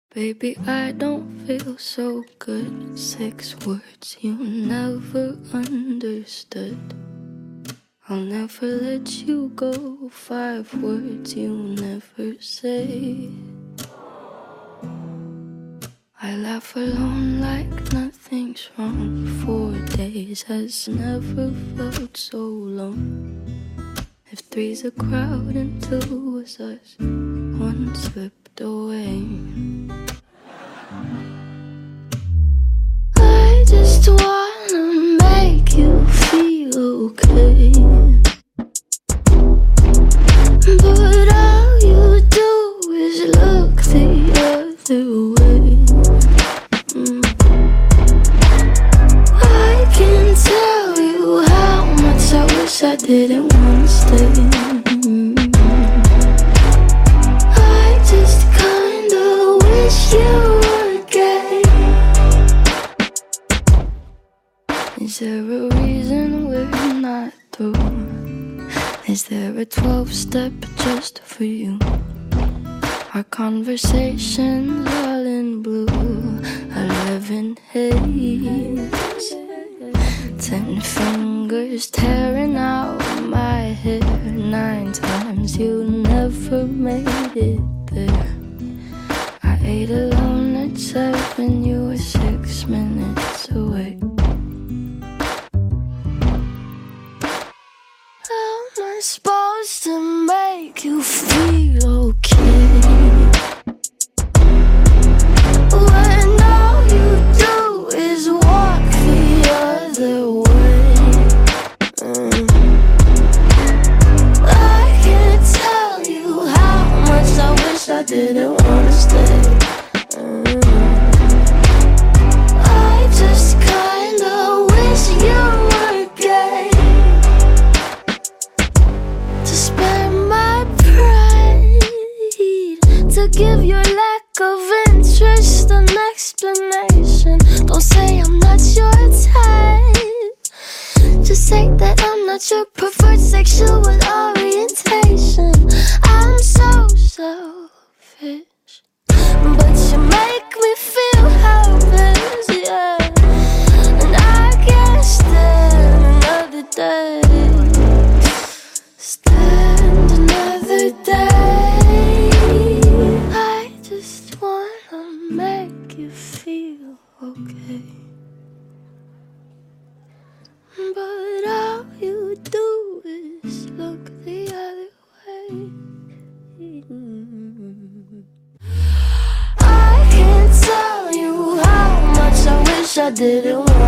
Baby, I don't feel so good. 6 words you never understood. I'll never let you go. 5 words you never say. I laugh alone like nothing's wrong. 4 days has never felt so long. If 3's a crowd and 2 was us, 1 slipped away. I just wanna make you feel okay, but all you do is look the other way. I can tell you how much I wish I didn't wanna stay. I just kinda wish you were gay. Is there a reason we're not through? Is there a 12-step just for you? Our conversations all in blue, 11 haze, 10 fingers tearing out my hair. 9 times you never made it there. I ate alone at 7, you were 6 minutes away. How am I supposed to make you feel okay when all you do is walk the other way? I can't tell you how much I wish I didn't wanna stay. I just kinda wish you were gay, to spare my pride, to give your lack of interest an explanation. Don't say I'm not your type, just say that I'm not your preferred sexual orientation. I'm so selfish, but you make me feel helpless, yeah. And I can't stand another day. Stand another day. I just wanna make you feel okay, but all you do is look the other way. I can't tell you how much I wish I didn't want